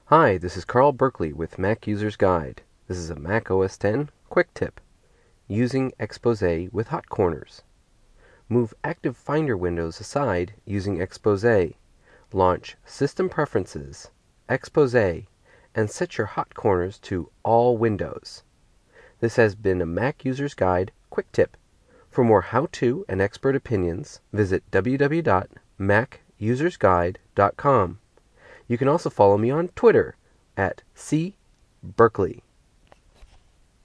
Hi, this is Carl Berkeley with Mac User's Guide. This is a Mac OS X quick tip. Using Expose with hot corners. Move active Finder windows aside using Expose. Launch System Preferences, Expose, and set your hot corners to All Windows. This has been a Mac User's Guide quick tip. For more how-to and expert opinions, visit www.macusersguide.com. You can also follow me on Twitter at @cberkeley.